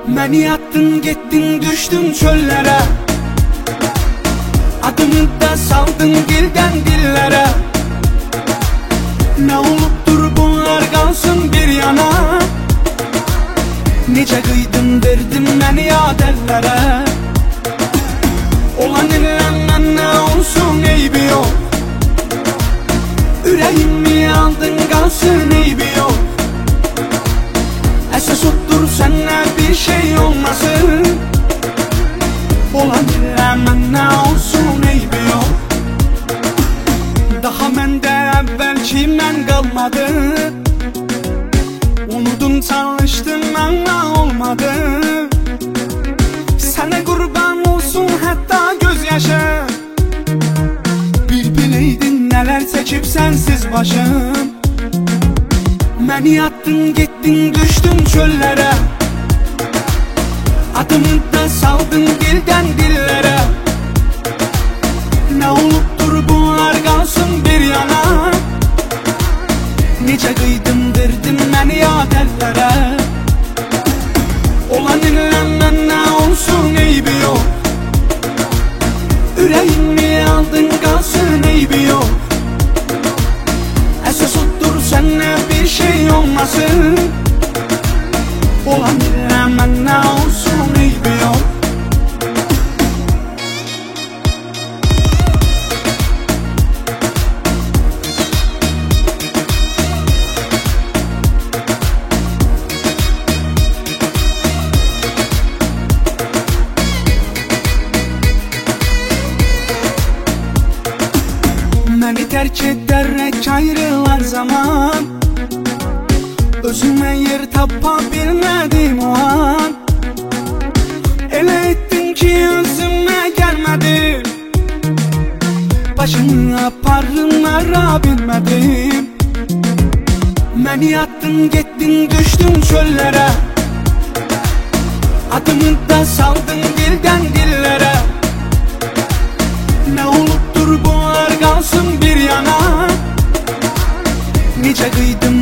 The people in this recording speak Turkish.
Beni attın gittin düştüm çöllere, adımı da saldın dilden dillere. Ne olupdur bunlar kalsın bir yana, nece kıydın verdin beni yad ellere. Olan illenmen ne olsun eybi yok, yüreğimi aldın kalsın eybi yok. Esas otur senle bir şey olmasın, olan illenmen ne olsun eybi yok. Daha mende evvelki men kalmadı, unudum çalıştım ama olmadı. Sana kurban olsun hatta gözyaşı, bir bileydin neler çekip sensiz başım. Beni attın gittin düştüm çöllere, adımı da saldın dilden dillere. Ne olupdur bunlar kalsın bir yana, nece kıydın verdin beni yad ellere. Olan illenmen ne olsun eybi yok, yüreğimi aldın kalsın eybi yok. Esas otur senle bir şey olmasın, olan illenmen ne olsun eybi yok. Beni terk ederek ayrılan zaman, özüme yer tapabilmedim o an. Ele ettin ki özüme gelmedim, başımı aparınlara bilmedim. Beni attın gittin düştün çöllere, adımı da saldın dilden dillere. Ne olupdur bunlar kalsın bir yana, nece kıydım